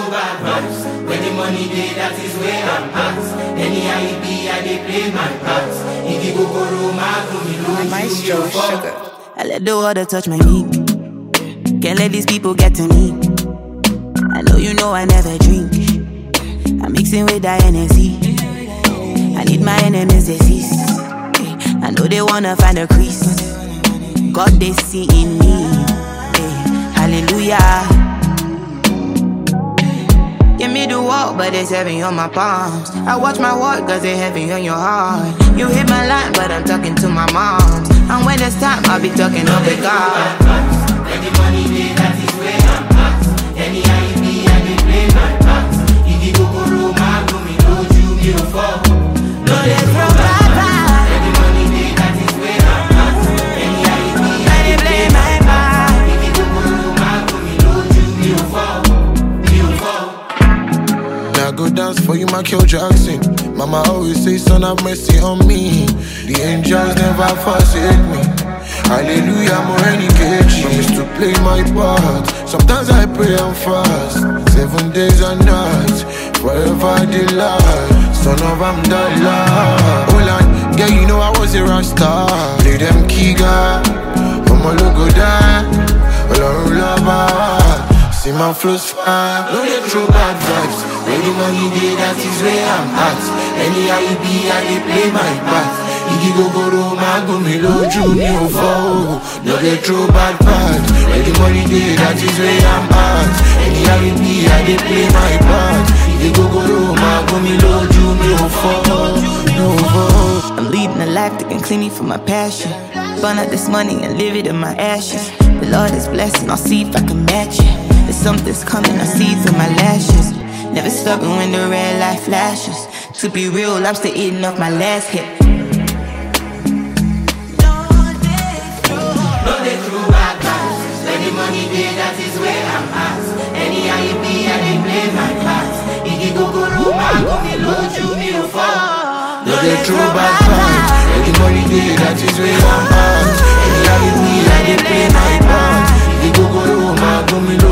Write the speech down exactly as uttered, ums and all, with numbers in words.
true bad vibes. When the money day, that is where I'm at. Anyhow it be, I dey play my part. If you go go room, I go me lose. Maestro Sugar. I let the water touch my knee. Can't let these people get to me. I know you know I never drink. I'm mixing with that Hennessy. I need my enemies to cease. I know they wanna find a crease. God they see in me. Hallelujah. Give me the walk, but it's heavy on my palms. I watch my walk, cause it's heavy on your heart. You hit my line, but I'm talking to my moms. And when it's time, I'll be talking up with God. When the money day, that is where I'm at. Anyhow it be, I dey play my part. If you go go room, I go me load you, me no fall. No dey throw bad vibes. When the money day, that is where I'm at. Anyhow it be, I dey play my part. If you go go room, I go me load you, me no fall. Me no fall. Now go dance for you, Michael Jackson. Mama always say, son, have mercy on me. The angels never forsake me. Hallelujah, more any cage. Promise to play my part. Sometimes I pray and fast. Seven days and nights, forever delight. Son of Amdallah. Hold on, yeah, you know I was a rasta. Play them Kiga, I'ma logo die. All love, see my flows fire. No dey throw bad vibes. When the money day, that is where I'm at. Anyhow it be, I dey play my part. If you go go room, I go me load you, me no fall. No dey throw bad vibes. When the money day, that is where I'm at. Anyhow it be, I dey play my part. If you go go room, I go me load you, me no fall. No fall. I'm leading a life that can clean me from my passion. Burn out this money and live it in my ashes. The Lord is blessing, I'll see if I can match it. There's something's coming, I see through my lashes. Never stopping when the red light flashes. To be real, I'm still eating off my last hit. No dey throw bad vibes. When the money day, that is where I'm at. Anyhow it be, I dey play my part. If you go go room, I go me load you, me no fall. No dey throw bad vibes. When the money day, that is where I'm at. Anyhow it be, I dey play my part. If you go go room, I go me low.